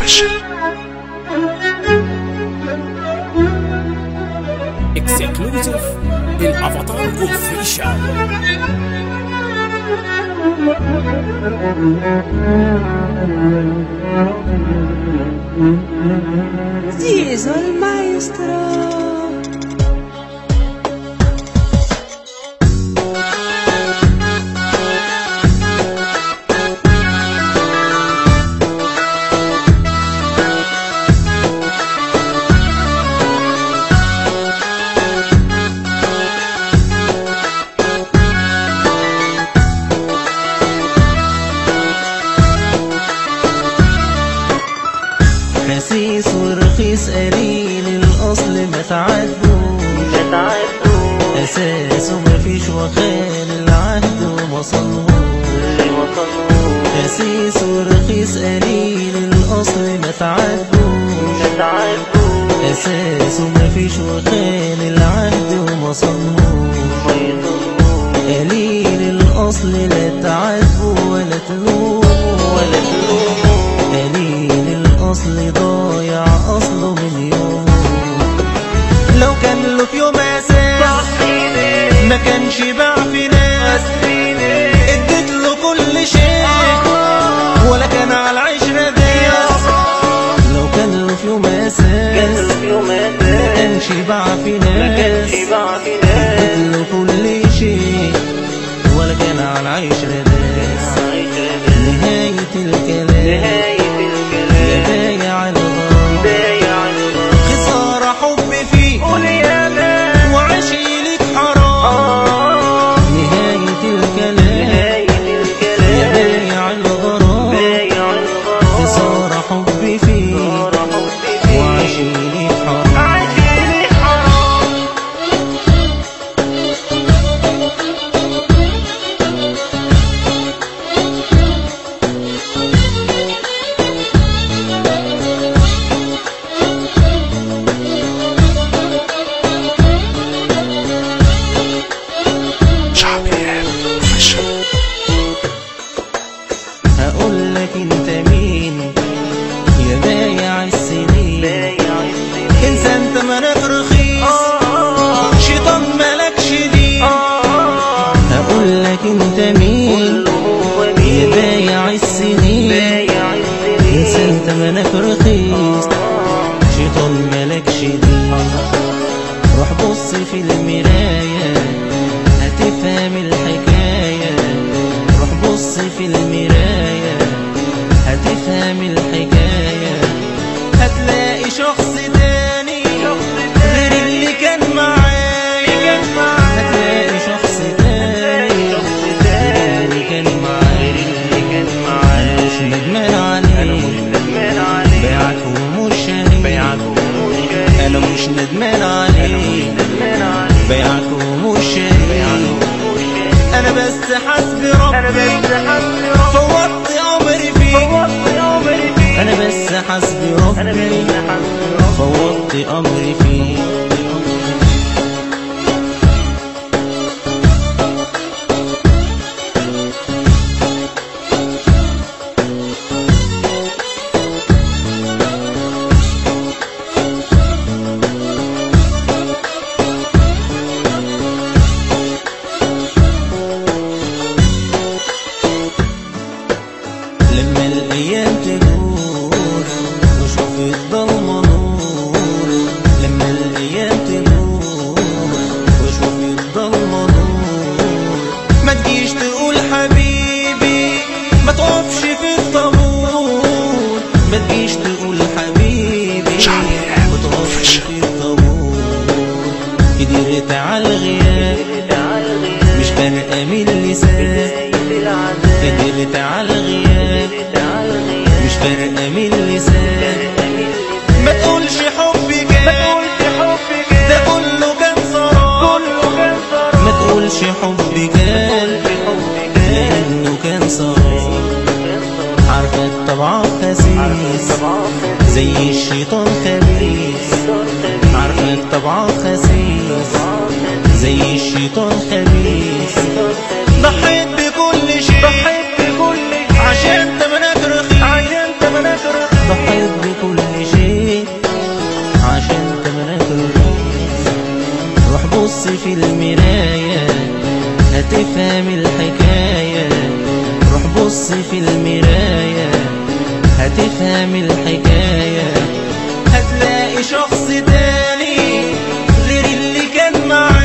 اكسكلوزيف الافاتار اوفيشال. زيزو المايسترو. خسيس ورخيص قليل الأصل ما تعدوش، أساسه مفيش وخان العهد وما صلهوش. خسيس ورخيص قليل الأصل ما تعدوش، أساسه مفيش وخان العهد وما صلهوش. قليل الأصل لا تعاتبوا ولا تلوموا، قليل الأصل ضايع أصله من يوم. لو كان له في يوم أساس ما كانش باع في ناس، اديت له كل شيء ولا كان على العشرة داس. لو كان له في يوم أساس ما كانش باع في ناس، اديت له كل شيء ولا كان على العشرة داس. نهاية الكلام يا بايع الغرام، خسارة حب فيك وعشيلك حرام. نهاية الكلام يا بايع الغرام، خسارة حب فيك وعشيلك حرام. هقولك انت مين يا بايع السنين، انسى انت مالك رخيص، شيطان مالكش دين. هقولك انت مين يا بايع السنين، انسى انت مالك رخيص، شيطان مالكش دين. روح بص في المراية هتفهم الحكاية، روح بص في المراية هتفهم الحكاية. هتلاقي شخص تاني غير اللي كان معايا، هتلاقي شخص تاني غير اللي كان معايا. أنا مش ندمان عليه بيعك ومش شاري، أنا مش ندمان عليه بيعك ومش شاري. أنا بس حسبي ربي فوضت أمري فيه، أنا بس حسبي ربي فوضت أمري فيه. لما الأيام تدور وشوف الضلمة نور، لما الأيام تدور وشوف الضلمة نور. ما تجيش تقول حبيبي ما تقفش في الطابور، ما تجيش تقول حبيبي ما تقفش في الطابور. قدرت على الغياب مش فارقة من اللسان، قدرت على الغياب مش فارقة من اللسان. ما تقولش حبي كان ده كله كان سراب، ما تقولش حبي كان لأنه كان سراب. عارفة طبعك خسيس زي الشيطان خبيث، عارفة طبعك خسيس زي الشيطان خبيث. ضحيت بكل شيء عشان تمنك رخيص، ضحيت بص في المراية هتفهم الحكاية، هتلاقي شخص تاني غير اللي كان معاك.